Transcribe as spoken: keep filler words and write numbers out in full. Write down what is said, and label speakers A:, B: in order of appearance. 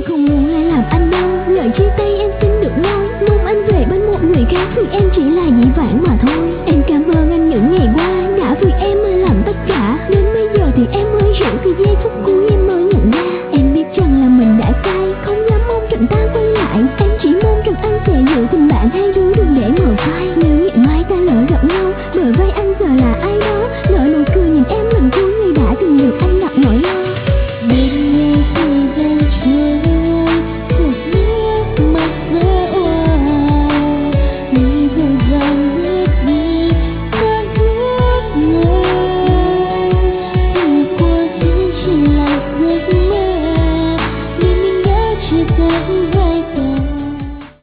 A: không muốn lại làm anh đau. Lời chia tay em xin được nói, mong anh về bên một người khác vì em chỉ là dĩ vãng mà thôi. Em cảm ơn anh những ngày qua đã vì em mà làm tất cả, đến bây giờ thì em mới hiểu cái giây phút cuối